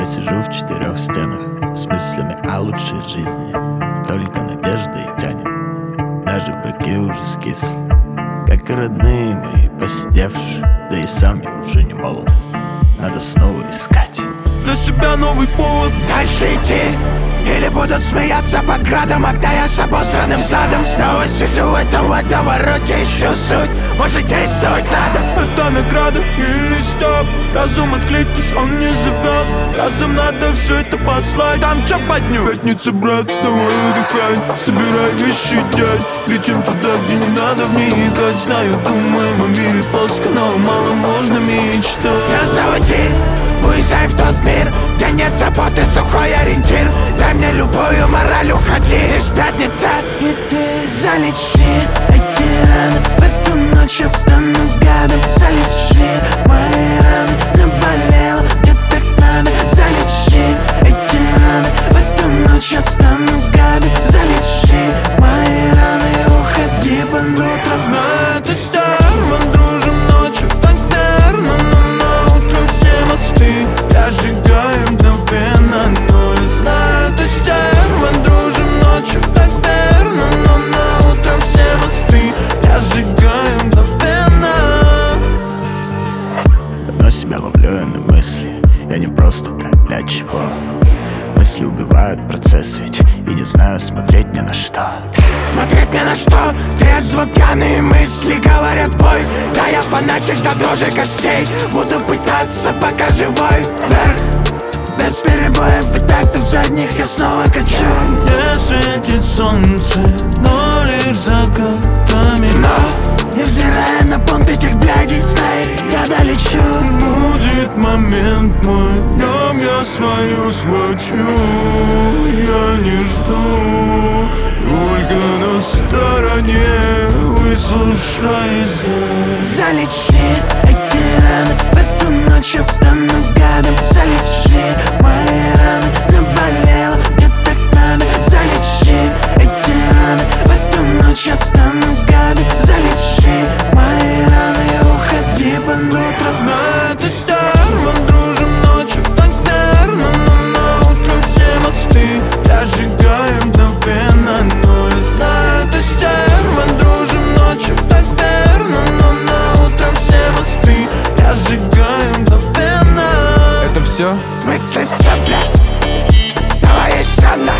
сижу в 4 стенах с мыслями о лучшей жизни. Только надежда и тянет, даже враги уже скисли, как и родные мои посидевшие. Да и сам я уже не молод, надо снова искать для себя новый повод дальше идти. Или будут смеяться под градом, когда я с обосранным задом снова сижу в этом водовороте, ищу суть, может действовать надо. Это награда или стоп? Разум откликнись, он не зовет. Разум надо все это послать. Там чё подню? Пятница, брат, давай выдыхай. Собирай вещи, дядь. Летим туда, где не надо вникать. Знаю, думаем о мире плоско, но мало можно мечтать. Все заводи, уезжай в тот мир, где нет заботы, сухой ориентир. Дай мне любую мораль, уходи. Лишь пятница, и ты залечи эти раны. В эту ночь я стану гадом. Залечи мои раны, наболело, где так надо. Залечи эти раны. В эту ночь я стану гадом. Залечи мои раны и уходи под утро. Знаю, ты стар, мы дружим ночью, так верно, но на утро все мосты я сжигаю мгновенно. Но я знаю, ты стар, мы дружим ночью, так верно, но на утро все мосты я сжигаю мгновенно. Давно себя ловлю я на мысли, я не просто так, для чего. Мысли убивают процесс ведь, и не знаю смотреть ни на что. Смотреть ни на что, трезво пьяные мысли говорят бой. Да я фанатик до дрожи костей, буду пытаться пока живой. Вверх, без перебоев и тактов задних я снова качу. Не светит солнце, но лишь закатами. Но, невзирая на понт этих блядей, знай, я долечу. Будет момент мой, в нем я свою схвачу. Я не жду, только на стороне выслушай. Залечи эти раны, в эту ночь я стану гадом. Залечи мои раны, наболело, где так надо. Залечи эти раны, в эту ночь я стану гадом. Залечи мои раны и уходи под утро. Знаю, ты стар, мы дружим ночью, так верно, но на утро все мосты я сжигаю мгновенно. Но я знаю, ты стар, мы дружим ночью, так верно, но на утро все мосты я сжигаю мгновенно. Это все? В смысле все, блядь? Давай еще одна.